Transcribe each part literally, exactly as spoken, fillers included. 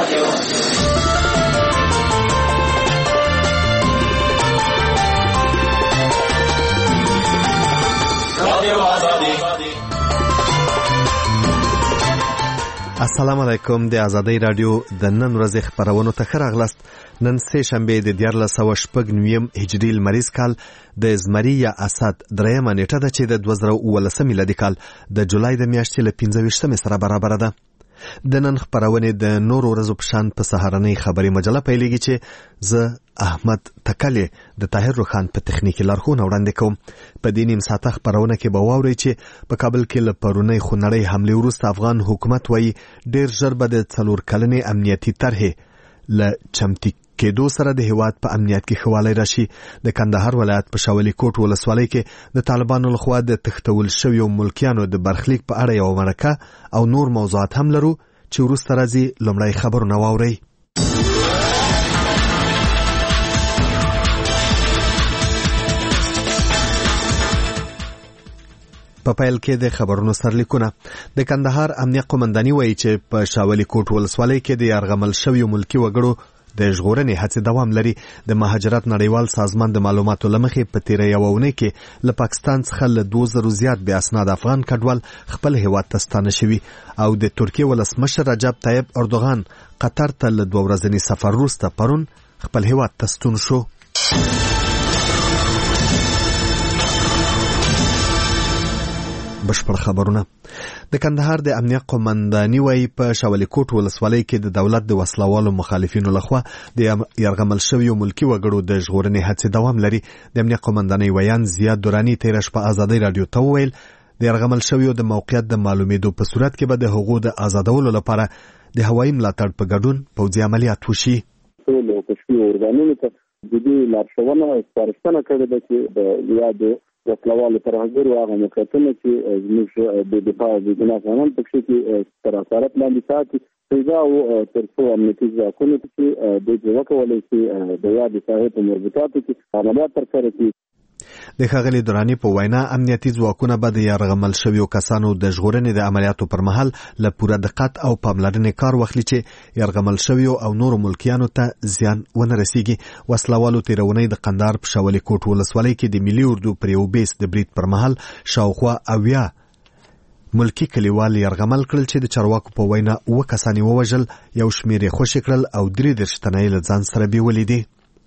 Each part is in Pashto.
السلام علیکم. د آزادۍ رادیو د نن ورځې خبرونو ته ښه راغلاست. نن سه شنبه د دیارلس سوه شپږ نویم هجري لمریز کال د زمري یا اسد دریمه نیټه ده چې د دوه زره اوولسم میلادي کال د جولای د میاشتې له پنځه ویشتمې سره برابره ده. د نن خبرونه د نورو ورځو په شان په سهارنۍ خبري مجله پیلېږي چې زه احمد تکلی د طاهر روخان په تخنیکی لارښوونه وړاندې کوم. په دې نیم ساعته خبرونه کې به واورئ چې په کابل کې له پرونۍ خونړۍ حملې وروسته افغان حکومت وایي ډېر ژر به د څلور کلنې امنیتي طرحې له چمتي کېدو سره د هیواد په امنیت کې ښه والی راشي. د کندهار ولایت په شاولي کوټ ولسوالۍ کې د طالبانو لخوا د تښتول شویو ملکیانو د برخلیک په اړه یوه مرکه او نور موضوعات هم لرو چې وروسته راځي. لومړی خبرونه واورئ. په پیل کې د خبرونو سرلیکونه. د کندهار امنیه قومنداني وایي چې په شاولي کوټ ولسوالۍ کې د یرغمل شویو ملکی وګړو د ژغورنې هڅې دوام لري. د مهاجرت نړیوال سازمان د معلوماتو له مخې په تیره یوه اونۍ کې له پاکستان څخه له دوه زرو زیات بې اسناده افغان کډوال خپل هیواد ته ستانه شوي او د ترکیې ولسمشر رجب طیب اردوغان قطر ته له دوه ورځني سفر وروسته پرون خپل هیواد ته ستون شو. بشپړ خبرونه. د کندهار د امنیه قومنداني وایي په شاولي کوټ ولسوالۍ کې د دولت د وسلوالو مخالفینو لخوا د یرغمل شویو ملکی وګړو د ژغورنې هڅې دوام لري. د امنیه قومنداني ویان زیاد دورانی تیره شپه آزادۍ رادیو ته وویل د یرغمل شویو د موقعیت د معلومېدو په صورت کې به د هغو د آزادولو لپاره د هوایي ملاتړ په ګډون پوځي عملیات وشي. ټولو کشفي ارګانونو ته د دې لارښوونه سپارښتنه کړې ده چې د یادو وسلوالو ترهګرو هغه موقعیتونه چې زموږ د دفاع د جناح قانون په کښې کې تر اسارت لاندې ساتي پیدا او تر څو امنیتي ځواکونو چې دوی چې وکولی شي د یادې ساحې په مربوطاتو کې عملیات ترسره کړي. د ښاغلي دراني په وینا امنیتي ځواکونه به د یرغمل شویو کسانو د ژغورنې د عملیاتو پر مهال له پوره دقت او پاملرنې کار واخلي چې یرغمل شویو او نورو ملکیانو ته زیان ونه رسیږي. وسلوالو تېره اونۍ د قندهار په شاولي کوټ ولسوالۍ کې د ملي اردو پر یو بیس د برید پر مهال شاوخوا اویا ملکی کلیوال یرغمل کړل چې د چارواکو په وینا اوه کسان یې ووژل، یو شمېر یې خوشي کړل او درې دېرش تنه یې له ځان سره بیولي دي.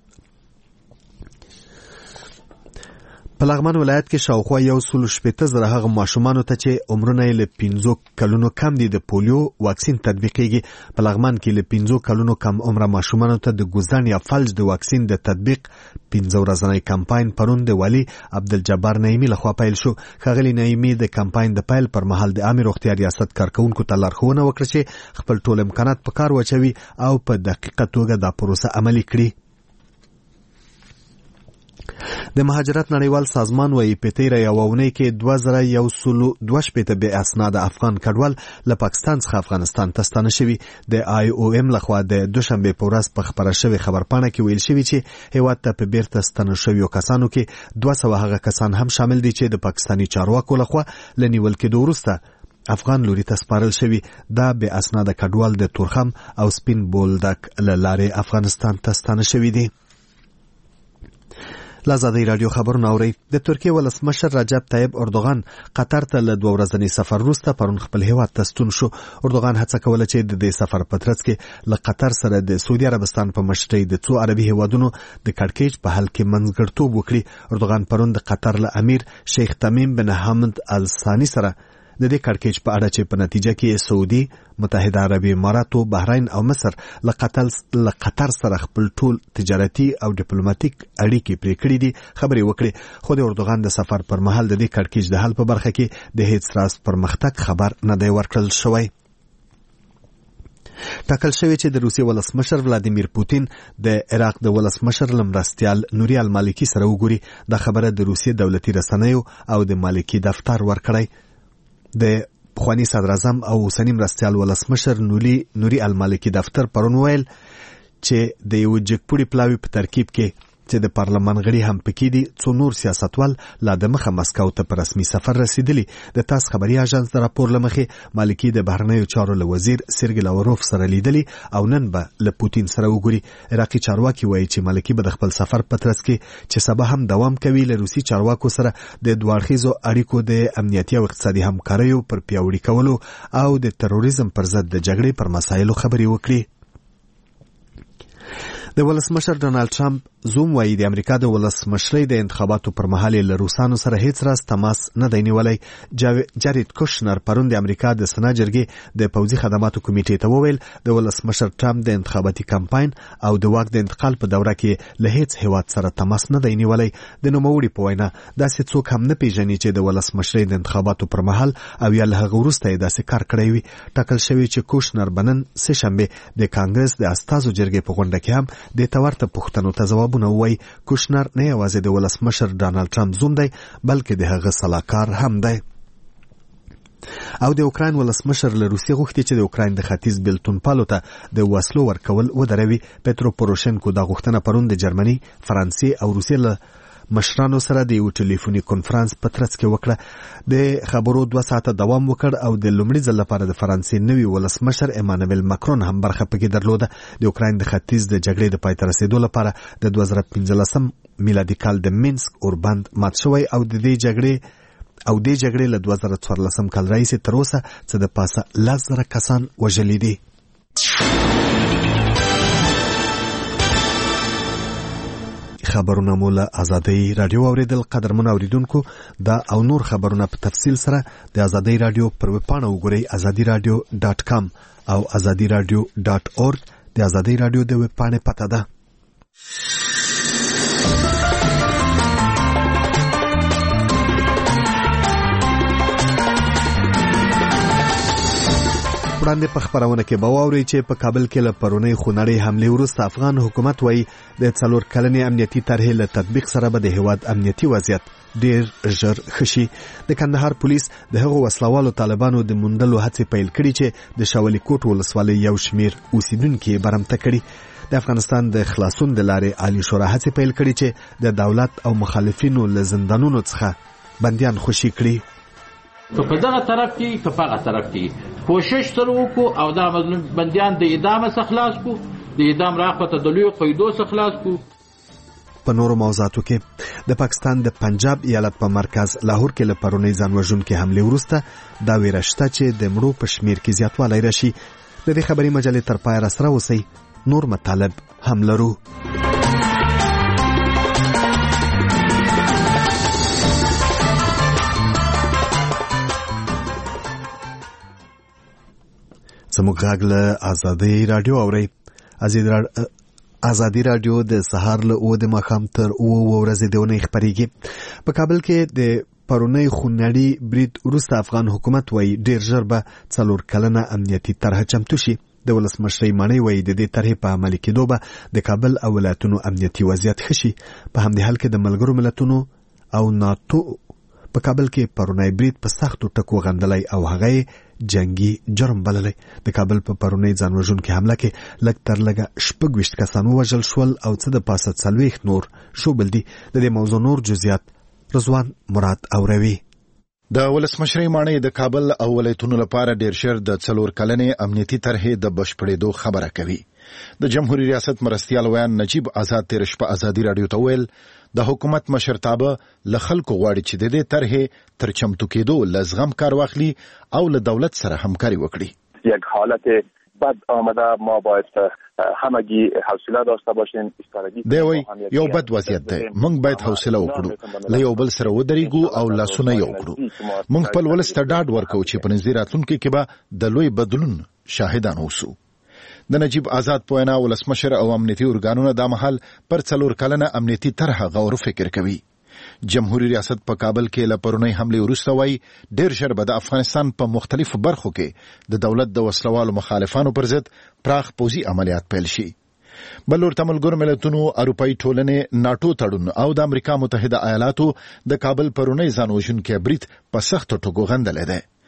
په لغمان ولایت کې شاوخوا یو سل شپېته زره هغه ماشومانو ته چې عمرونه یې له پنځو کلونو کم دي د پولیو واکسین تطبیقېږي. په لغمان کې له پنځو کلونو کم عمره ماشومانو ته د ګوزن یا فلج د واکسین د تطبیق پنځه ورځنی کمپاین پرون د والي عبدالجبار نعیمي لخوا پیل شو. ښاغلي نعیمي د کمپاین د پیل پر مهال د عامې روغتیا ریاست کارکوونکو ته لارښوونه وکړه چې خپل ټول امکانات په کار واچوي او په دقیقه توګه دا پروسه عملي کړي. د مهاجرت نړیوال سازمان وایي په تیره یوه اونۍ کې دوه زره یو سلو دوه شپېته بې اسناده افغان کډوال له پاکستان څخه افغانستان ته ستانه شوي. د آی او ام لخوا د دوشنبې په ورځ په خپره شوې خبرپاڼه کې ویل شوي چې هیواد ته په بیرته ستانه شویو کسانو کې دوه سوه هغه کسان هم شامل دي چې د پاکستاني چارواکو لخوا له نیول کېدو وروسته افغان لوري ته سپارل شوي. دا بې اسناده کډوال د تورخم او سپین بولدک له لارې افغانستان ته ستانه شوي دي. لازادۍ رادیو خبرونه اورئ. د ترکیې ولسمشر رجب طیب اردوغان قطر ته له دوه ورځني سفر وروسته پرون خپل هیواد ته ستون شو. اردوغان هڅه کوله چې د دې سفر په ترڅ کې له قطر سره د سعودي عربستان په مشرۍ د څو عربي هیوادونو د کړکېچ په حل کې منځګړیتوب وکړي. اردوغان پرون د قطر له امیر شیخ تمیم بن حمد الثاني سره د دې کړکېچ په اړه چې په نتیجه کې سعودي، متحده عربي اماراتو، بحرین او مصر له قطر سره خپل ټول تجارتي او ډیپلوماټیک اړیکې پرې کړې دي خبرې وکړي. خو د اردوغان د سفر پر مهال د دې کړکېچ د حل په برخه کې د هیڅ راز پرمختګ خبر نه دی ورکړل شوی. ټاکل شوی چې د روسیې ولسمشر ولادیمیر پوتین د عراق د ولسمشر له مرستیال نوري المالکي سره وګوري. دا خبره د روسیې دولتي رسنیو او د مالکي دفتر ورکړی. د پخواني صدر اعظم او اوسني مرستیال ولسمشر نوري نوري المالکي دفتر پرون ویل چې د یو جګپوړي پلاوي په ترکیب کې چې د پارلمان غړي هم پکې دي. څو نور سیاستوال لا د مخه مسکو ته په رسمي سفر رسیدلی. د تاس خبري اژانس د راپور لمخې مالکی د بهرنیو چارو له وزیر سرګی لاوروف سره لیدلی او نن به له پوتین سره وګوري. عراقي چارواکي وایي چې مالکی به د خپل سفر په ترڅ کې چې سبا هم دوام کوي له روسي چارواکو سره د دوړخیزو اړیکو د امنیتي او اقتصادي همکاریو پر پیاوړي کولو او د تروریزم پر ضد د جګړې پر مسایلو خبرې وکړي. د ولسمشر ډونالد ټرمپ زوم وایي د امریکا د ولسمشرۍ د انتخاباتو پر مهال له روسانو سره هیڅ راز تماس نه دی نیولی. جارید کوشنر پرون د امریکا د سنا جرګې د پوځي خدماتو کمیټې ته وویل د ولسمشر ټرمپ د انتخاباتي کمپاین او د واک د انتقال په دوره کې له هیڅ هیواد سره تماس نه دی نیولی. د نوموړي په وینا داسې څوک هم نه پیژني چې د ولسمشرۍ د انتخاباتو پر مهال او یا له هغه وروسته یې داسې کار کړی وي. ټاکل شوی چې کوشنر به نن سه شنبه د کانګرس د استازو جرګې په غونډه کې هم د تورته پوښتنو ته ځوابونه وایي. کوشنر نه یوازې د ولسمشر ډونالد ټرمپ زوم دی بلکې د هغه سلاکار هم دی. او د اوکراین ولسمشر له روسیې غوښتي چې د اوکراین د ختیځ بیلتون پالو ته د وسلو ورکول ودروي. پترو پوروشنکو دا غوښتنه پرون د جرمني، فرانسې او روسیې له مشرانو سره د یو ټلیفوني کنفرانس په ترڅ کې وکړه. د خبرو دوه ساعته دوام وکړ او د لومړي ځل لپاره د فرانسې نوي ولسمشر ایمانویل ماکرون هم برخه پکې درلوده. د اوکراین د ختیځ د جګړې د پای ته رسیدو لپاره د دوه زره پنځلسم میلادي کال د مینسک اوربند مات شوی او د دې جګړې او د جګړې له دوه زره څوارلسم کال راهیسې تر اوسه څه د پاسه لس زره کسان وژلي دي. خبرونه مو له ازادۍ رادیو اوریدل. قدرمن اوریدونکو دا او نور خبرونه په تفصیل سره د ازادۍ رادیو پر ویب پاڼه وګورئ ازادي رادیو ډاټ کام او ازادي رادیو ډاټ اورګ د ازادۍ رادیو د ویب پاڼې پته ده. وړاندې په خبرونه کې به واورئ چې په کابل کې له پرونۍ خونړۍ حملې وروسته افغان حکومت وایي د څلور کلنې امنیتي طرحې له تطبیق سره به د هیواد امنیتي وضعیت ډیر ژر ښه شي. د کندهار پولیس د هغو وسلوالو طالبانو د موندلو هڅې پیل کړي چې د شاولي کوټ ولسوالۍ یو شمیر اوسیدونکي برمته کړي. د افغانستان د خلاصون د لارې عالی شورا هڅې پیل کړي چې د دولت او مخالفینو له زندانونو څخه بندیان خوشي کړي. که په دغه طرف کې که په هغه طرف کې کوشش سره وکړو او دا مظلوم بندیان د اعدام څخه خلاص کو، د اعدام راخته د لوی قیدو څخه خلاص کو. په نورو موضوعاتو کې د پاکستان د پنجاب ایالت په مرکز لاهور کې له پرونۍ ځان وژونکې حملې وروسته دا ویره شته چې د مړو په شمیر کې زیاتوالی راشي. د دې خبري مجلې تر پایه راسره اوسئ. نور مطالب هم لرو. زموږ غږ له ازادۍ رادیو اورئ. ازادي رادیو د سهار له اوه د ماښام تر اوه ورځې د اونۍ خپرېږي. په کابل کې د پرونۍ خونړي برید وروسته افغان حکومت وایي ډیر ژر به څلور کلنه امنیتي طرحه چمتو شي. د ولسمشرۍ ماڼۍ وایي د دې طرحې په عملي کېدو به د کابل او ولایتونو امنیتي وضعیت ښه شي. په همدې حال کې د ملګرو ملتونو او ناتو په کابل کې پرونی برید په سختو ټکو غندلی او هغه جنگي جرم بللی. د کابل په پرونی ځان وژونکې حمله کې لږ تر لږه شپږ ویشت کسان ووژل شول او څه د پاسه څلوېښت نور شوبل دي. د دې موضوع نور جزئیات رضوان مراد اوروي. د ولسمشرۍ ماڼۍ د کابل او ولایتونو لپاره ډیر ژر د څلور کلنې امنیتي طرحې د بشپړېدو خبره کوي. د جمهوریت ریاست مرستیال ویان نجیب آزاد تیر شپه ازادي رادیو ته ویل د حکومت مشرتابه له خلکو غواړي چې د دې طرحې تر چمتو کېدو له زغم کار واخلي او له دولت سره همکاري وکړي. یک حالت بد آمده ما باید همگی حوصله داشته باشیم. دی وی یو بد وضعیت دی، موږ باید حوصله وکړو، له یو بل سره ودرېږو او لاسونه یو کړو. موږ خپل ولس ته ډاډ ورکوو چې په نږدې راتلونکي کې به د لوی بدلون شاهدان اوسو. د نجیب آزاد په وینا ولسمشر او امنیتي ارګانونه دا مهال پر څلور کلنه امنیتي طرحه غور فکر کوي. جمهوریت ریاست په کابل کې له پرونۍ حملې وروسته وایي ډیر ژر به د افغانستان په مختلفو برخو کې د دولت د وسلوالو مخالفانو پر ضد پراخ پوځي عملیات پیل شي. بل ورته ملګرو ملتونو، اروپایي ټولنې، ناټو تړون او د امریکا متحده ایالاتو د کابل پرونۍ ځان وژونکي برید په سختو ټکو غندلی دی.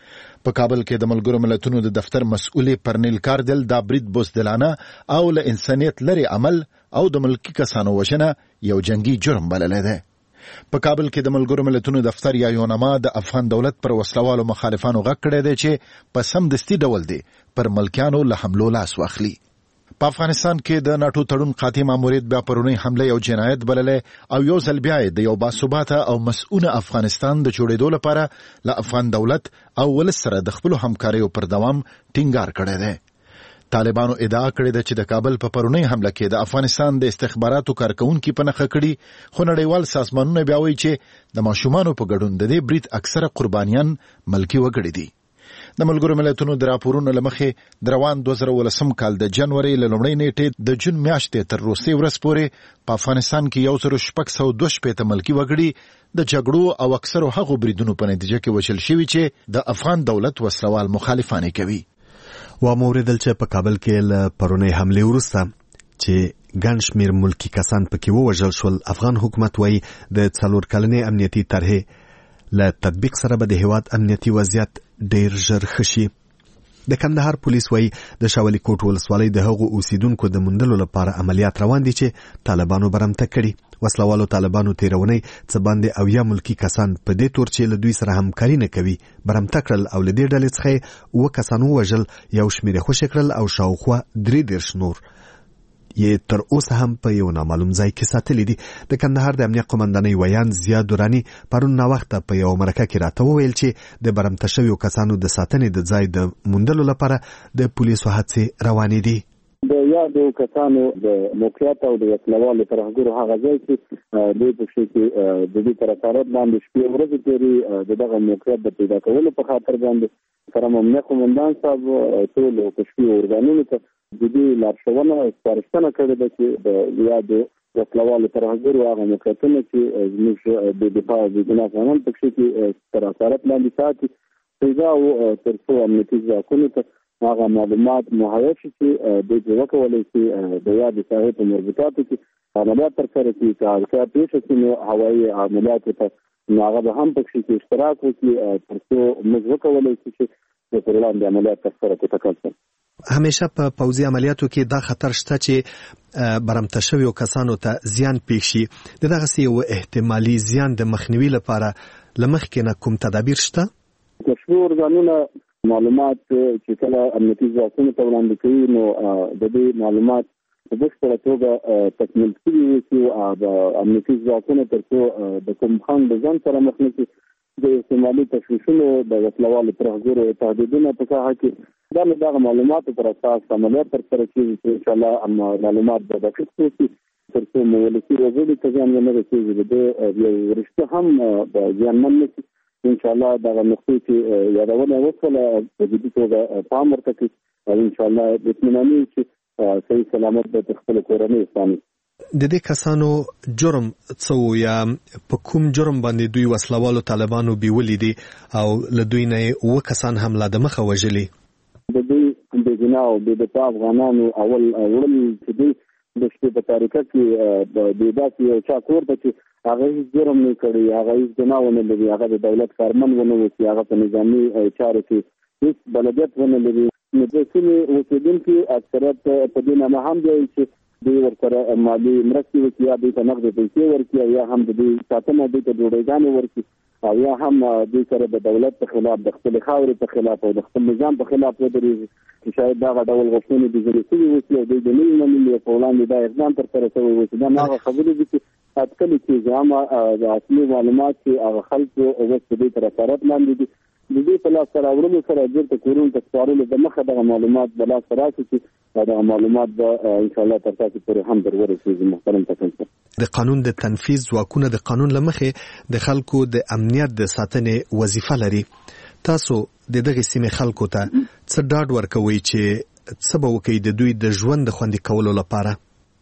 په کابل کې د ملګرو ملتونو د دفتر مسؤل پرنیل کاردل دا برید بوزدلانه او له انسانیت لري عمل او د ملکی کسانو وژنه یو جنگي جرم بللی دی. په کابل کې د ملګرو ملتونو دفتر یا یونما د افغان دولت پر وسلوالو مخالفانو غږ کړی دی چې په سمدستي ډول دی پر ملکیانو له حملو لاس واخلي. په افغانستان کې د ناټو تړون قاطع ماموریت بیا پرونی حمله یو جنایت بللی او یو ځل بیا د یو باثباته او مسؤل افغانستان د جوړېدو لپاره له افغان دولت او ولس سره د خپلو همکاریو پر دوام ټینګار کړی دی. طالبانو ادعا کړې ده چې د کابل په پرونی حمله کې د افغانستان د استخباراتو کارکونکو په نښه کړي، خو نړیوال سازمانونه بیا وایي چې د ماشومانو په ګډون د دې برید اکثره قربانیان ملکی وګړي دي. د ملګرو ملتونو د راپورونو له مخې د روان دوه زره ولسم کال د جنوري له لومړۍ نیټې د جون میاشتې تر وروستۍ ورځ پورې په افغانستان کې یو زر شپږ سوه دوه شپېته ملکي وګړي د جګړو او اکثرو هغو بریدونو په نتیجه کې وژل شوي چې د افغان دولت وسلوال مخالفان کوي. و موریدل چې په کابل کې له پرونی حملې وروسته چې ګڼ شمېر ملکي کسان پکې ووژل شول، افغان حکومت وایي د څلور کلنې امنیتي طرحې له تطبیق سره به د هیواد امنیتي وضعیت ډېر ژر ښه شي. د کندهار پولیس وایي د شاولي کوټ ولسوالۍ د هغو اوسیدونکو د موندلو لپاره عملیات روان دي چې طالبانو برمته کړي. وسلوالو طالبانو تیرونی څه باندې اویا ملکي کسان په دې تور چې له دوی سره همکاري نه کوي برمته کړل او له دې ډلې څخه اووه کسان ووژل، یو شمېر یې خوشي کړل او شاوخوا درې دېرش نور یې تر اوسه هم په یو نامعلوم ځای کې ساتلي دي. د کندهار د امنیت قومندانۍ ویان زیاد دوراني پرون ناوخته په یو مرکه کې راته وویل چې د برمته شویو کسانو د ساتنې د ځای د موندلو لپاره د پولیسو هڅې روانې دي. د یادو کسانو د موقعیت او د وسلوالو ترهګرو هغه ځای چې دوی په شي کې د دې تر اثرات باندې شپې ورځې تیري د دغه موقعیت د پیدا کولو په خاطر باندې سره امنیت قومندان صاحب ټول کشفي ارګانونو ته د دې لارښوونه سپارښتنه کړې ده چې د یادو وسلوالو ترهګرو هغه موقعیتونه چې زموږ د دفاع او د ګناه قانون په شي کې تر اثرات باندې ساتي پیدا او تر څو امنیتي ځواکونو ته هغه معلومات مهیا شي چې د دې وکولای شي د یاد ساحې په مربوطاتو کې عملیات ترسره کړي. که اړتیا پېښه شي نو هوایي عملیاتو ته هغه به هم پکې کې اشتراک وکړي تر څو موږ وکولای شي چې د پر وړاندې عملیات ترسره کړي. تکل همیشه په پوځي عملیاتو کې دا خطر شته چې برمته شویو کسانو ته زیان پېښ شي. د دغسې یو احتمالي زیان د مخنیوي لپاره له مخکې نه کوم تدابیر شته؟ کشفي ارګانونه معلومات چې کله امنیتي ځواکونو ته وړاندې کوي نو د دې معلومات په بشپړه توګه تکمیل شوي وي چې د امنیتي ځواکونو تر څو د کوم خنډ د ځان سره مخ نه شي د احتمالي تشویشونو د وسلوالو ترهګرو تهدیدونه په ساحه کې دا له دغه معلوماتو پر اساس عملیات ترسره کېږي چې انشاءالله معلومات به دقیق شي تر څو مو ولسي وګړي ته زیان ونه رسېږي. د یو رشته هم د زیانمن نه شي. انشاءالله دغه نقطې چې یادونه وکړه په جدي توګه پام ورته کړي او انشاءالله اطمیناني چې صحیح سلامت به خپل کورنۍ اسلامي. د دې کسانو جرم څه یا په کوم جرم باندې دوی وسلوالو طالبانو بیولي دي او له دوی نه اووه کسان هم لا د مخه وژلي؟ د دوی د ګناه او د دفاع افغانانو اول وړل چې دوی د شپې په تاریکه کې د داسې یو چا کور ته چې هغه هیڅ جرم نه کړی، هغه هیڅ ګناه ونه لري، هغه د دولت کارمن ونه وي، هغه په نظامي چارو کې هیڅ بلدیت ونه لري. نو د سیمې اوسېدونکي اکثریت په دې نامه هم دی چې دوی ورسره مالي مرستې وکړي، یا دوی ته نغدې پیسې ورکړي، او یا هم د دوی ساتنه دوی ته ډوډۍ ورکړي، او یا هم دوی سره د دولت په خلاف د خپلې خاورې په خلاف او د خپل نظام په خلاف ودرېږي چې شاید دغه ډول غوښتنې د ځرې سوي وسي او دوی د نوي منلي په وړاندې دا اقدام ترسره شوی وسي. دا هغه خبرې دي چې اټکلي کېږي، اما د اصلي معلومات چې هغه خلکو اوس په دې تر اثرات لاندې دي د دې په لاس راوړلو سره بیرته کورونو ته سپارلو د مخه دغه معلومات به لاس راشي چې دغه معلومات به انشاءالله تر تاسو پورې هم در ورسېږي. محترم تکنسر، د قانون د تنفیذ ځواکونه د قانون له مخې د خلکو د امنیت د ساتنې وظیفه لري. تاسو د دغې سیمې خلکو ته څه ډاډ ورکوئ چې څه به وکړي د دوی د ژوند د خوندي کولو لپاره؟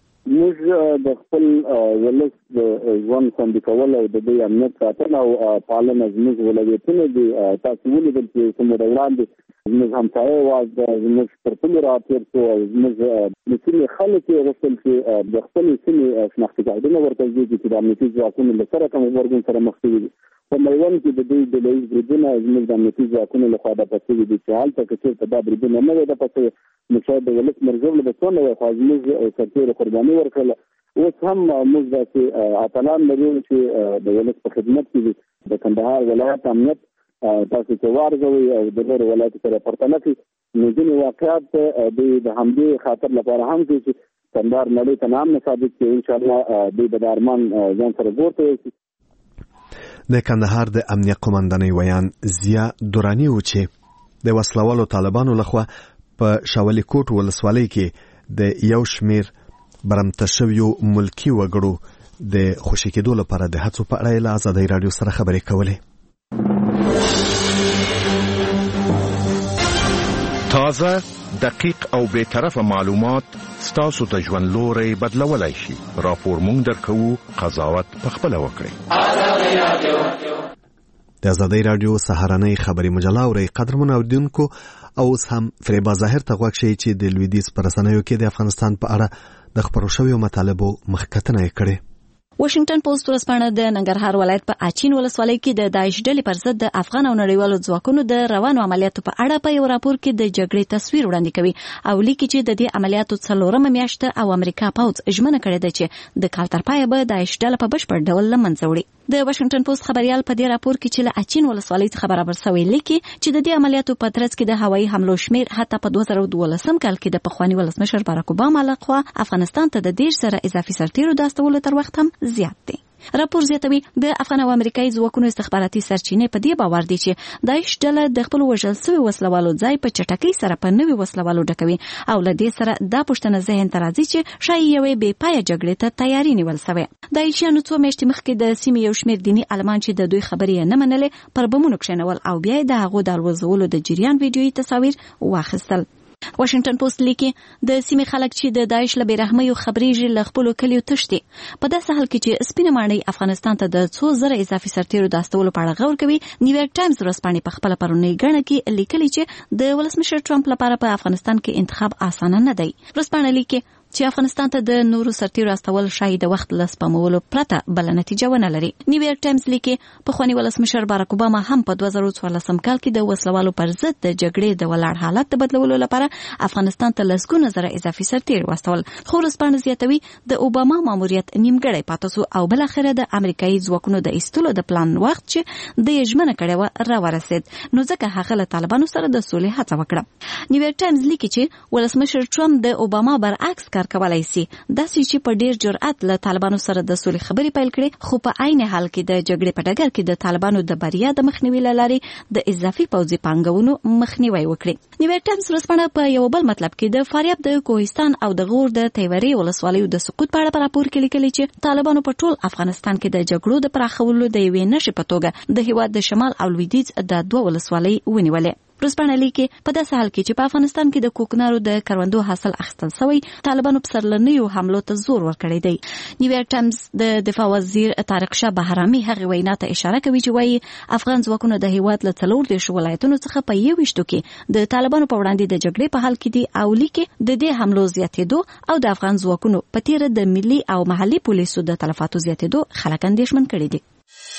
موږ د خپل ولس د ژوند خوندي کول او د دوی امنیت ساتنه او پالنه زموږ ولایتونه دي. تاسو ولیدل چې څومره وړاندې زموږ همسایه هېواد زموږ پر پولې راتېر شو او زموږ د سیمې خلک یې غوښتل چې د خپلې سیمې شناختي کارتونه ورته ولیږي چې د امنیتي ځواکونو له سره کوم غبرګون سره مخ شوي دي. په میوند کې د دې د لوی بریدونه زموږ د امنیتي ځواکونو لخوا د پاتې دي چې هلته که چېرته دا بریدونه نه وي د پاتې نو شاید د ولس مرګول به څونه وي خو زموږ سرتېرو قرباني ورکړله اوس هم موږ داسې اتلان لرو چې د ولس په خدمت کې دي د کندهار ولایت امنیت تاسو چې وارځوي او د نورو ولایتو سره پرتله کړي نو ځینې واقعات د همدې خاطر لپاره هم کوي چې کندهار نړۍ ته نام نه ثابت کړي انشاءالله دوی به د ارمان ځان سره ګورته یوسي. د کندهار د امنیه قومندانۍ ویان ضیا دراني و چې د وسلوالو طالبانو لخوا په شاولي کوټ ولسوالۍ کې د یو شمیر برمته شویو ملکي وګړو د خوشي کېدو لپاره د هڅو په اړه له ازادۍ راډیو سره خبرې کولې. تازه، دقیق او بے طرفه معلومات ستاسو د ژوند لوري بدلولای شي. راپور مونږ درکوو، قضاوت پخپله وکړئ. د ازادۍ راډیو سهارنۍ خبري مجله اورئ. قدرمن اوریدونکو، او اوس هم فریبا ظاهر ته غوږ شئ چې د لویدیځ په رسنیو کې د افغانستان په اړه د خپرو شویو مطالبو مخکتنه یې کړې. واشنگټن پوسټ ورځپاڼه د ننګرهار ولایت په اچین ولسوالۍ کې د داعش ډلې پر ضد د افغان او نړیوالو ځواکونو د روانو عملیاتو په اړه په یو راپور کې د جګړې تصویر وړاندې کوي او لیکي چې د دې عملیاتو څلورمه میاشت او امریکا پوځ ژمنه کړې ده چې د کال تر پایه به داعش ډله په بشپړ ډول له منځه وړي. د واشنگټن پوسټ خبريال په دې راپور کې چې له اچین ولسوالۍ څخه برابر شوی لیکي چې د دې عملیاتو په ترڅ کې د هوایي حملو شمیر حتی په دوه زره دولسم کال کې د پخواني ولسمشر باراک اوباما لخوا افغانستان ته د دېرش زره اضافي سرتیرو د استولو تر وخت هم زیات دی. راپور زیاتوي د افغان او امریکایي ځواکونو استخباراتي سرچینې په دې باور دي چې داعش ډله د خپل وژل شوي وسلوالو ځای په چټکۍ سره په نوي وسلوالو ډکوي او له دې سره دا پوښتنه ذهن ته راځي چې شاید یوې بې پایه جګړې ته تیاری نیول شوې. داعشیانو څو میاشتې مخکې د سیمې یو شمېر دیني عالمان چې د دوی خبرې نه منلې پر بمونو کښېنول او بیا د هغو د الوځولو د جریان ویډیویي تصاویر واخیستل. واشنگټن پوسټ لیکي د سیمې خلک چې د داعش له بیرحمیو خبرېږي له خپلو کلیو تښتي. په داسې حال کې چې سپینه ماڼۍ افغانستان ته د څو زره اضافي سرتیرو د استولو په اړه غور کوي. نیویارک ټایمز ورځپاڼې په خپله پرونۍ ګڼه کې لیکلي چې د ولسمشر ټرمپ لپاره په افغانستان کې انتخاب اسانه نه دی. ورځپاڼه لیکي چې افغانستان ته د نورو سرتیرو استول شاید د وخت له سپمولو پرته بل نتیجه ونه لري. نیویارک ټایمز لیکي پخواني ولسمشر باراک اوباما هم په دوه زره څوارلسم کال کې د وسلوالو پر ضد د جګړې د ولاړ حالت د بدلولو لپاره افغانستان ته لسګونه زره اضافي سرتیري واستول. خو ورځپاڼه زیاتوي د اوباما ماموریت نیمګړی پاتې شو او بل اخره د امریکایي ځواکونو د ایستلو د پلان وخت چې د ژمنه کړې و را ورسید نو ځکه هغه له طالبانو سره د سولې هڅه وکړه. نیویارک ټایمز لیکي چې ولسمشر ټرمپ د اوباما برعکس کار کولای شي، داسې چې په ډیر جرأت له طالبانو سره د سولې خبرې پیل کړي خو په عین حال کې د جګړې په ډګر کې د طالبانو د بریا د مخنیوي لارې د اضافي پوځي پانګونو مخنیوي وکړي. نیویارک ټایمز ورځپاڼه په یو بل مطلب کې د فاریاب د کوهستان او د غور د تیوري ولسوالیو د سقوط په اړه راپور کې لیکلي چې طالبانو په ټول افغانستان کې د جګړو د پراخولو د یوې نښې په توګه د هیواد د شمال او لویدیځ د دوه ولسوالۍ ونیولې. ورځپاڼه لیکي په داسې حال کې چې په افغانستان کې د کوکنارو د کروندو حاصل اخیستل شوی طالبانو په سرلنیو حملو ته زور ورکړی دی. نیویارک ټایمز د دفاع وزیر طارق شاه بهرامي هغې وینا ته اشاره کوي چې وایي افغان ځواکونه د هیواد له څلور دېرشو ولایتونو څخه په یوویشتو کې د طالبانو په وړاندې د جګړې په حال کې دي او لیکي د دې حملو زیاتېدو او د افغان ځواکونو په تیره د ملي او محلي پولیسو د تلفاتو زیاتېدو خلک اندېښمن کړي دي.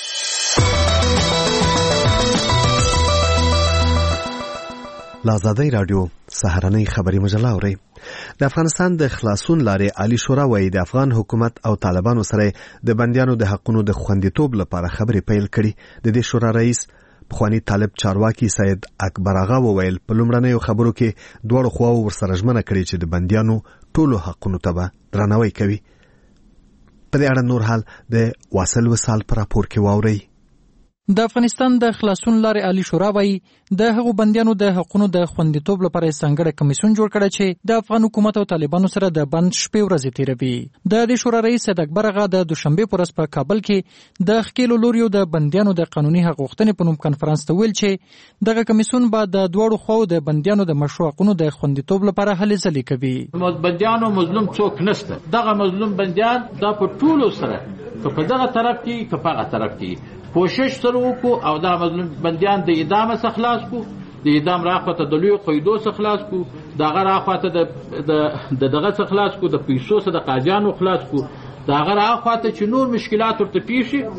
لازادۍ راډیو سهارنۍ خبري مجله اورئ. د افغانستان د خلاصون لارې عالی شورا وایي د افغان حکومت او طالبانو سره د بندیانو د حقونو د خوندیتوب لپاره خبرې پیل کړي. د دې شورا رئیس پخوانی طالب چارواکي سید اکبر آغا وویل په لومړنیو خبرو کې دواړو خواو ورسره ژمنه کړې چې د بندیانو ټولو حقونو ته به درناوی کوي. په دې اړه نور حال د واصل وصال پر راپور کې واورئ. د افغانستان د خلاصون لارې عالی شورا وایي د هغو بندیانو د حقونو د خوندیتوب لپاره ځانګړی کمیسیون جوړ کړی چې د افغان حکومت او طالبانو سره د بند شپې ورځې تیروي. د دې شورا رئیس سید اکبر آغا د دوشنبه په ورځ په کابل کې د ښکېلو لوریو د بندیانو د قانوني حق غوښتنې په نوم کنفرانس ته ویل چې دغه کمیسیون به د دواړو خواو د بندیانو د مشروع حقونو د خوندیتوب لپاره هلې ځلې کوي. بندیانو مظلوم څوک نشته، دغه مظلوم بندیان دا په ټولو سره که په دغه طرف کې که په هغه طرف کې کوشش سره وکړو او دا مظلوم بندیان د اعدام څخه خلاص کو، د اعدام راخواته د لوی قیدو څخه خلاص کو، دغه راخواته د دغه څخه خلاص کو، د پیسو څخه د قاجانو خلاص کو، دغه راخواته چې نور مشکلات ورته پیښ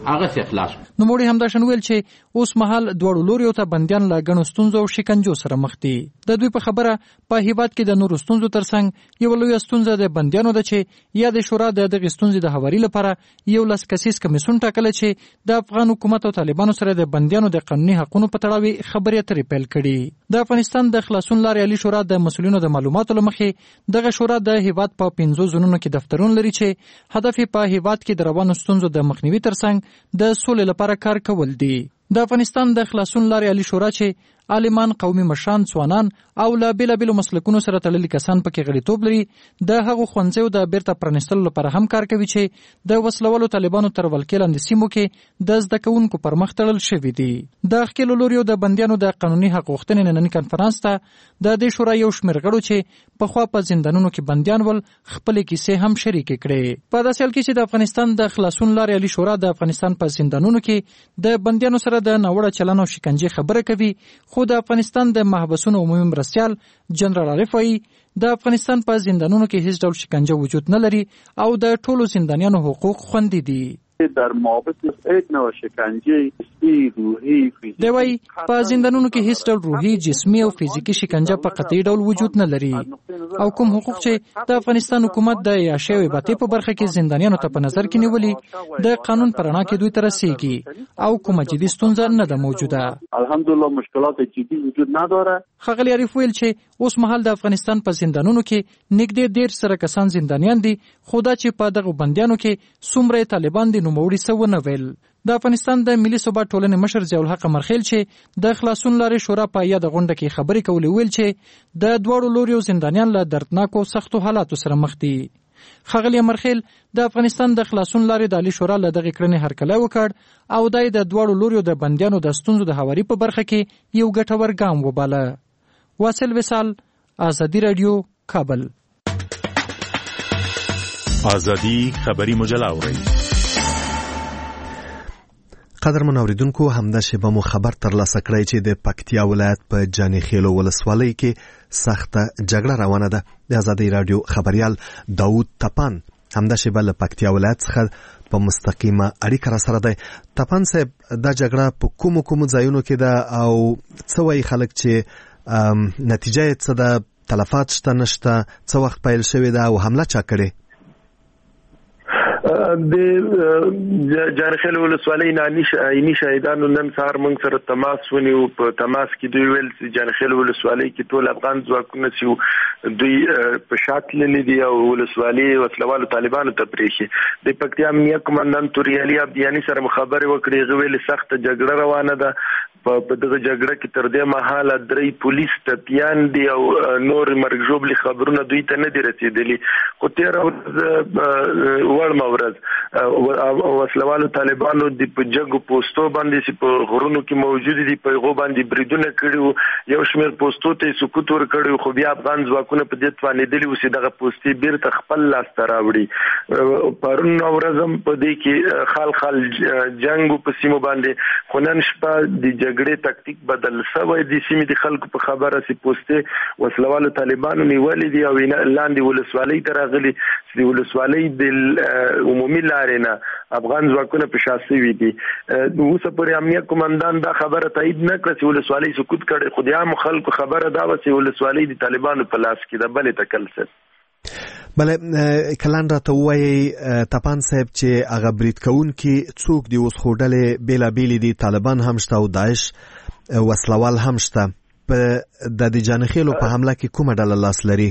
هغه څه خلاص. نو موږ هم دا شنویل چې اوس مهال دواړو لوريو ته بنديان لا غنو ستونزو او شکنجو سره مخ دي. د دوی په خبره په هیواد کې د نورو ستونزو ترڅنګ یو لوی ستونزه د بنديانو ده چې یا د شورا د دغه ستونزې د هواري لپاره یو لاس کسیس کمیسون ټاکل چې د افغان حکومت او طالبانو سره د بنديانو د قانوني حقوقو په تړاو خبرې اترې پیل کړي. د افغانستان د خلاصون لارې علي شورا د مسؤلینو د معلوماتو لمخې دغه شورا د هیواد په پنځو زونونو کې دفترونه لري چې هدف په هیواد کې د روانو ستونزو د مخنیوي ترڅنګ د سولې لپاره کار کول دي. د افغانستان د خلاصون لارې علي شورا چې عالمان، قومي مشران، ځوانان او له بیلابیلو مسلکونو سره تړلي کسان پکې غړیتوب لري، د هغو ښوونځیو د بیرته پرانیستلو لپاره هم کار کوي چې د وسلوالو طالبانو تر ولکې لاندې سیمو کې د زده کوونکو پر مخ تړل شوي دي. د ښکېلو لوریو د بندیانو د قانوني حق غوښتنې ننني کنفرانس ته د دې شورا یو شمېر غړو چې پخوا په زندانونو کې بندیان ول خپلې کیسې هم شریکې کړې. په داسې حال کې چې د افغانستان د خلاصون لارې علي شورا د افغانستان په زندانونو کې د بندیانو سره د ناوړه چلن او شکنجې خبره کوي، خو د افغانستان د محبسونو عمومي مرستیال جنرال عارف وايي د افغانستان په زندانونو کې هیڅ ډول شکنجه وجود نه لري او د ټولو زندانیانو حقوق خوندي دي. در محابس هیڅ نوع شکنجه جسمی، روحي، فزیکی دی وايي په زندانونو کې هیڅ ډول روحي، جسمی او فزیکی شکنجه په قطعي ډول وجود نه لري او کوم حقوق چې د افغانستان حکومت د عیاشۍ او عبادت په برخه کې زندانیانو ته په نظر کې نیولي د قانون پر رڼا کې دوی ته رسیږي او کومه جدي ستونزه نه ده موجوده. الحمدلله مشکلات جدي وجود نداره. ښاغلي عارف ویل چې اوس مهال د افغانستان په زندانونو کې نږدې ډېر سره کسان زندانیان دي، خو دا چې په دغه بندیانو کې څومره طالبان دي نوموړي څه ونه ویل. د افغانستان د ملي ثبات ټولنې مشر ضیاء الحق مرخیل چې د خلاصون لارې شورا په یاد غونډه کې خبرې کولې ویل چې د دواړو لوریو زندانیان له دردناکو سختو حالاتو سره مخ دي. ښاغلي مرخیل د افغانستان د خلاصون لارې د علي شورا له دغې کړنې هرکلی وکړ او دا د دواړو لوریو د بندیانو د ستونزو د هواري په برخه کې یو ګټور ګام وباله. واصل وصال، آزادي رادیو، کابل. آزادي خبری مجله اورئ. قدرمن اوریدونکو، همدا شیبه مو خبر ترلاسه کړی چې د پکتیا ولایت په جاني خیلو ولسوالۍ کې سخته جګړه روانه ده. د آزادي رادیو خبريال داوود تپان همدا شیبه له پکتیا ولایت څخه په مستقیمه اړیکه را سره دی. تپان صاحب، دا جګړه په کومو کومو ځایونو کې ده او څه وایي خلک چې نتیجه یې څه ده؟ تلفات شته نشته؟ څه وخت پیل شوې ده او حمله چا کړې؟ د جارخیل ولسوالۍ نه عیني شهیدانو نن سهار موږ سره تماس ونیو. په تماس کې دوی ویل چې جارخیل ولسوالۍ کې ټول افغان ځواکونه چې دوی په شا تللي دي او ولسوالۍ وسلوالو طالبانو ته پرېښي. د پکتیا امنیه کمانډانت توریالي عبدیاني سره خبرې وکړې. هغه ویل سخته جګړه روانه ده. په دغه جګړه کې تر دې مهاله درې پولیس ټپیان دي او نور مرګ ژوبلي خبرونه دوی ته نه دي رسیدلي. خو تېره ورځ وړمه ورځ وسلوالو طالبانو د په جګو پوسټو باندې چې په غرونو کې موجود دي په هغو باندې بریدونه کړي. یو شمېر پوسټو ته سقوط ورکړي، خو بیا افغان ځواکونه په دې توانېدلي وو چې دغه پوسټې بیرته خپل لاسته راوړي. پرون ورځ هم په دې کې خال خال جنګ په سیمو باندې، خو نن شپه د جګړې تکتیک بدل شوی. د سیمې د خلکو په خبره چې پوسټې وسلوالو طالبانو نیولې دي او لاندې ولسوالۍ ته راغلي چې د ولسوالۍ د عمومي لارې نه افغان ځواکونه په شا سوي دي. اوسه پورې امنیه کمانډان دا خبره تایید نه کړه چې ولسوالۍ سقوط کړي، خو د عامو خلکو خبره دا وه چې ولسوالۍ د طالبانو په لاس کې ده. بلې تکل سر بله کلان راته ووایي تپان صاحب چې هغه برید کوونکي څوک دي؟ اوس خو ډلې بېلابېلې دي، طالبان هم شته او داعش وسلوال هم شته. په د د جانخیلو په حمله کې کومه ډله لاس لري؟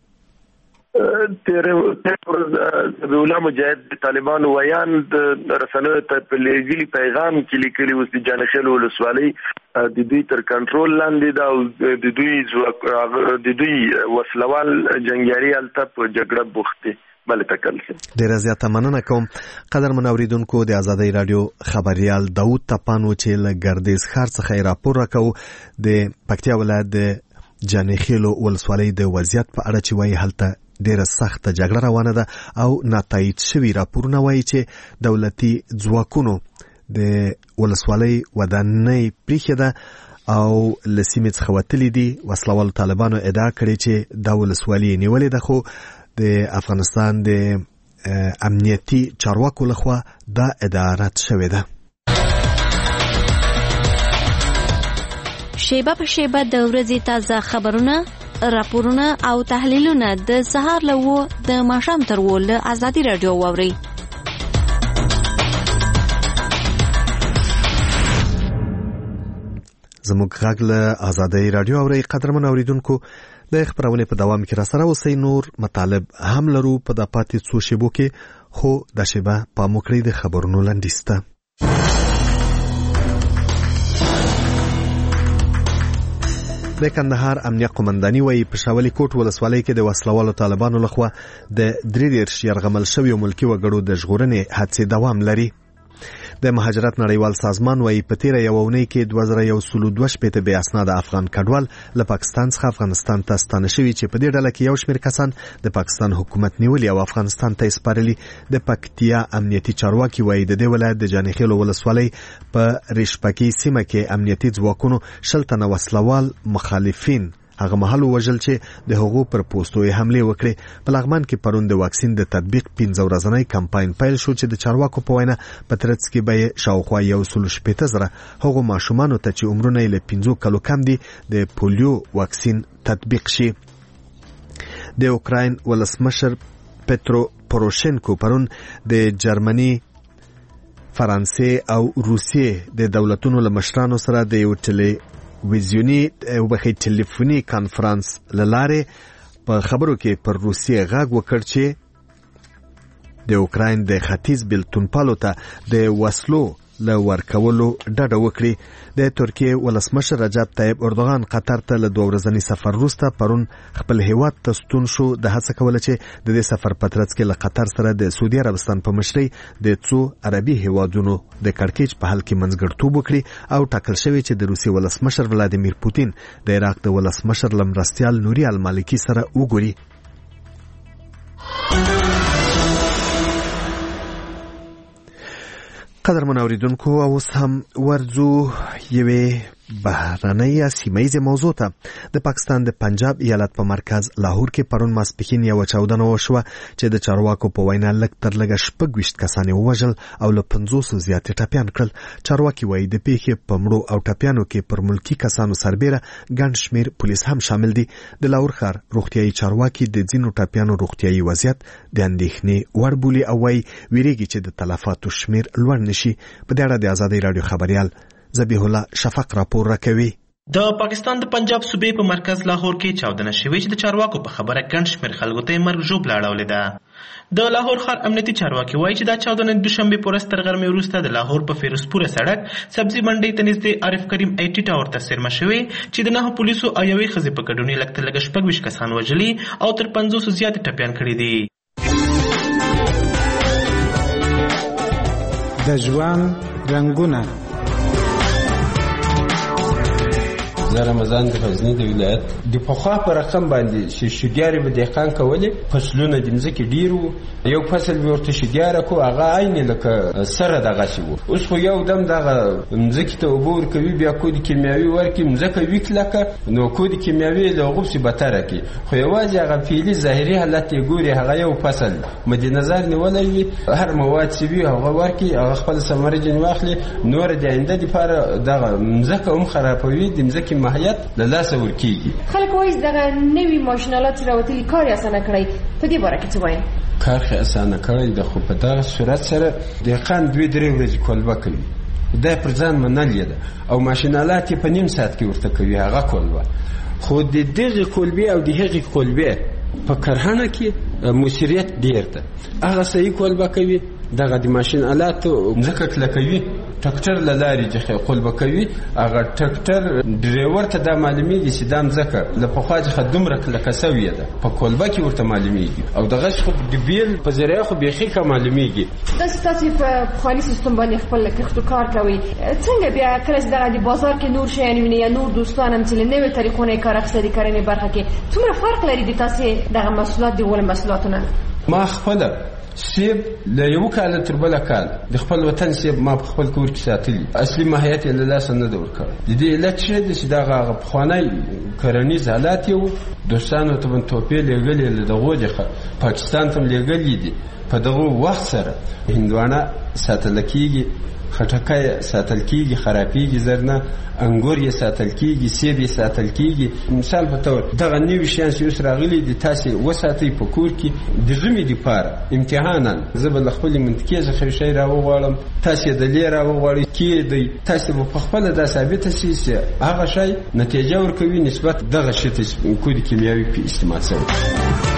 تیر بیولا مجاهد د طالبانو ویان د رسنیو ته په لېږلي پیغام کې لیکلي اوس د جانخیل ولسوالۍ د دوی تر کنټرول لاندې ده او د دوی د دوی وسلوال جنګیالي هلته په جګړه بوخت دي. بله تکل شي. ډېره زیاته مننه کوم. قدرمن اوریدونکو، د آزادۍ راډیو خبریال داوود تپان و چې له ګردیز ښار څخه یې راپور راکوو د پکتیا ولایت د جانخیلو ولسوالۍ د وضعیت په اړه چې وایي هلته ډیره سخته جګړه روانه ده او ناتایید شوي راپورونه وایي چې دولتي ځواکونو د ولسوالۍ ودانۍ پریښې ده او له سیمې څخه وتلي دي. وسلوالو طالبانو ادعا کړې چې دا ولسوالۍ نیولې ده، خو د افغانستان د امنیتي چارواکو لخوا دا اداره شوې ده. شیبه په شیبه د ورځې تازه خبرونه، راپورونه او تحلیلونه د سهار له و د ماښام تر و له ازادي راډیو واورئ. زموږ غږ له ازادي راډیو اورئ. قدرمن اوریدونکو، د خبرونه په دوام کې را سره اوسئ. نور مطالب هم لرو په د پاتې څو شیبو کې، خو د شیبه په موکړې د خبرونو لنډیسته. د کندهار امنیه قومنداني وایي په شاولي کوټ ولسوالۍ کې د وسلوالو طالبانو لخوا د درې دېرش یرغمل شویو ملکي وګړو د ژغورنې هڅې دوام لري. د مهاجرت نړیوال سازمان وایي په تیره یوه اونۍ کې دوه زره یو سل دوه شپېته بې اسناده افغان کډوال له پاکستان څخه افغانستان ته ستانه شوي، چې په دې ډله کې یو شمېر کسان د پاکستان حکومت نیولي او افغانستان ته یې سپارلي. د پکتیا امنیتي چارواکي وایي د دې ولایت د جانخیلو ولسوالۍ په ریشپکي سیمه کې امنیتي ځواکونو شل تنه وسلوال مخالفین هغه مهال وژل چې د هغو پر پوسټو یې حملې وکړې. په لغمان کې پرون د واکسین د تطبیق پنځه ورځنی کمپاین پیل شو، چې د چارواکو په وینا په ترڅ کې به شاوخوا یو سل شپېته زره هغو ماشومانو ته چې عمرونه یې له پنځو کلو کم دي د پولیو واکسین تطبیق شي. د اوکراین ولسمشر پترو پوروشنکو پرون د جرمني، فرانسې او روسیې د دولتونو له مشرانو سره د یو ټلی ویزیونی او بخې ټلیفوني کانفرنس لاره په خبرو کې پر روسیې غږ وکړ چې د اوکراین د ختیځ بېلتونپالو ته د وسلو له ورکولو ډډه وکړي. د ترکیې ولسمشر رجب طیب اردوغان قطر ته له دوه ورځني سفر وروسته پرون خپل هیواد ته ستون شو. د هڅه کوله چې د دې سفر په ترڅ کې له قطر سره د سعودي عربستان په مشرۍ د څو عربي هیوادونو د کړکېچ په حل کې منځګړیتوب وکړي او ټاکل شوی چې د روسي ولسمشر ولادیمیر پوتین د عراق د ولسمشر له مرستیال نوري المالکي سره وګوري. قدرمن اوریدونکو، اوس هم ورځو یوې بهرنۍ سیمه موضوع ته. د پاکستان د پنجاب ایالت په مرکز لاهور کې پرون ماسپښین یوه چاودنه وشوه چې د چارواکو په وینا لږ تر لږه شپږ ویشت کسان یې ووژل او له پنځوسو زیات یې ټپیان کړل. چارواکي وایي د پیښې په مړو او ټپیانو کې پر ملکي کسانو سربیره ګڼ شمېر پولیس هم شامل دي. د لاهور ښار روغتیایي چارواکي د ځینو ټپیانو روغتیایي وضعیت د اندېښنې وړ بولي او وایي ویریږي چې د تلفاتو شمېر لوړ نشي. په دې اړه د ازادۍ راډیو خبریال ذبیح الله شفق راپور راکوي. د پاکستان د پنجاب صوبې په مرکز لاهور کې چاودنه شوې چې د چارواکو په خبره ګڼ شمېر خلکو ته یې مرګ ژوبله اړولې ده. د لاهور ښار امنیتي چارواکي وایي چې دا چاودنه د دوشنبې په ورځ تر غرمې وروسته د لاهور په فیروزپوره سړک سبزي منډۍ ته نږدې عارف کریم آی ټي ټاور ته څیرمه شوې چې د نهو پولیسو او یوې ښځې په ګډون یې لږ تر لږه شپږ ویشت کسان وژلي او تر پنځوسو زیاتې ټپیان کړي دي. د ژوند رنګونه. زه رمضان د غزني د ولایت د پخوا په رقم باندې چې شګیارې به دهقان کولې، فصلونه د مځکې ډېر وو، یو فصل به ورته شګیاره کو هغه عین لکه سره دغسې وو. اوس خو یو دم دغه مځکې ته اوبه ورکوي، بیا کود کیمیاوي ورکړي، مځکه وي کلکه، نو کود کیمیاوي له هغو پسې بتره کړي، خو یوازې هغه فعلي ظاهري حالت یې ګوري، هغه یو فصل مد نظر نیولی وي، هر مواد چې وي هغه ورکړي، هغه خپل ثمره جن واخلي، نور د آینده دپاره دغه مځکه هم خرابوي، د مځکې ماهیت له لاسه ورکېږي. خلک وایي دغه نوي ماشینالات چې راوتلي کار یې اسانه کړی، په دې باره کې څه وایي؟ کار خو اسانه کړی ده، خو په دغه صورت سره دهقان دوې درې ورځې کولبه کوي، دا پر ځان منلې ده، او ماشینالات یې په نیم ساعت کې ورته کوي هغه کولبه. خو د دغې کولبې او د هغې کولبې په کرهڼه کې مؤثریت ډېر ده. هغه صحیح کولبه کوي، دغه د ماشین آلاتو ځکه کلکوي، ټکټر له لارې چې قلبه کوي، هغه ټکټر ډریور ته دا معلومیږي چې دا مځکه له پخوا څخه دومره کلکه سوې ده، په کولبه کې ورته معلومیږي، او دغه خو د بیل په ذریعه خو بیخي ښه معلومیږي. داسې تاسې په پخواني سیستم باندې خپل کښتو کار کوئ، څنګه بیا کله چې دغه د بازار کې نور شیان وینئ یا نور دوستان هم چې له نویو طریقو نه یې کار اخیستی د کرنې برخه کې، څومره فرق لري د تاسې دغه محصولات د ولې محصولاتو نه؟ ما خپله سیب له یو کال تر بل کال د خپل وطن سیب ما په خپل کور کې ساتلی اصلي ماهیت یې له لاسه نه دی ورکړی. د دې علت څه دی چې دغه پخوانی کرنیز حالات یو دوستانو ته توپې لېږلې له دغو د پاکستان ته لېږلي دي. په دغه وخت سره هندوانه ساتل کېږي، خټکای ساتل کېږي، خرابېږي زرنه، انګور یې ساتل کېږي، سیب یې ساتل کېږي. مثال په تور دغه نوي شیان چې اوس راغلي دي تاسې وساتئ په کور کې د ژمي دپاره امتحانا. زه به له خپلې منطقې څخه یو شی راوغواړم، تاسې د لې راوغواړئ کېدئ، تاسې به په خپله دا ثابته شي چې هغه شی نتیجه ورکوي نسبت دغه شي ته کوم کیمیاوي په استعمال شوی.